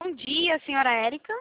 Bom dia, senhora Érica.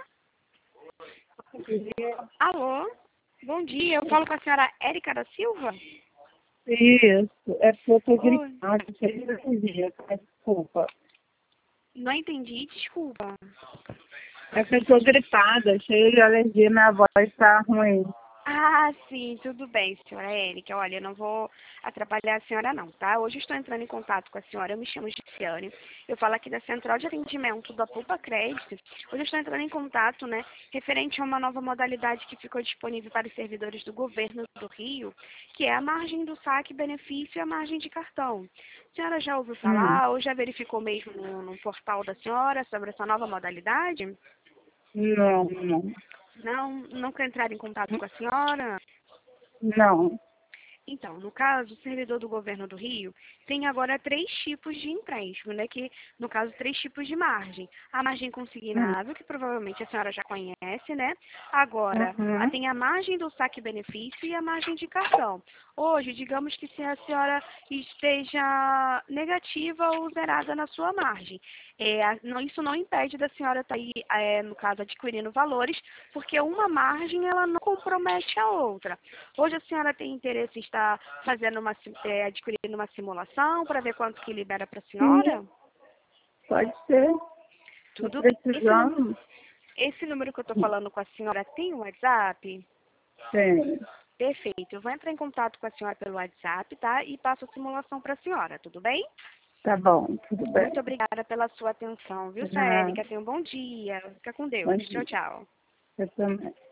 Alô? Bom dia, eu falo com a senhora Érica da Silva? Isso, é porque eu tô Oi. gritando, cheio de alergia, desculpa. Não entendi, desculpa. É porque eu tô gripada, cheia de alergia, minha voz tá ruim. Ah, sim, tudo bem, senhora Érica. Olha, eu não vou atrapalhar a senhora não, tá? Hoje eu estou entrando em contato com a senhora, eu me chamo Giciane. Eu falo aqui da Central de Atendimento da Poupa Crédito. Hoje eu estou entrando em contato, né, referente a uma nova modalidade que ficou disponível para os servidores do governo do Rio, que é a margem do saque benefício e a margem de cartão. A senhora já ouviu falar ou já verificou mesmo no portal da senhora sobre essa nova modalidade? Não. Não, nunca entraram em contato com a senhora? Não. Então, no caso, o servidor do governo do Rio tem agora 3 tipos de empréstimo, né? Que, no caso, 3 tipos de margem. A margem consignável, que provavelmente a senhora já conhece, né? Agora, Uhum. tem a margem do saque-benefício e a margem de cartão. Hoje, digamos que se a senhora esteja negativa ou zerada na sua margem. Isso não impede da senhora estar aí, no caso, adquirindo valores, porque uma margem, ela não compromete a outra. Hoje a senhora tem interesse em estar fazendo adquirindo uma simulação para ver quanto que libera para a Sim, senhora? pode ser. Tô Tudo bem. precisando. Esse número que eu estou falando com a senhora tem um WhatsApp? Tem. Perfeito. Eu vou entrar em contato com a senhora pelo WhatsApp, tá? E passo a simulação para a senhora, tudo bem? Tá bom, tudo bem. Muito obrigada pela sua atenção, viu, senhora Ah, Érica? Tenha um bom dia. Fica com bom Deus. Tchau, dia. tchau. Eu também.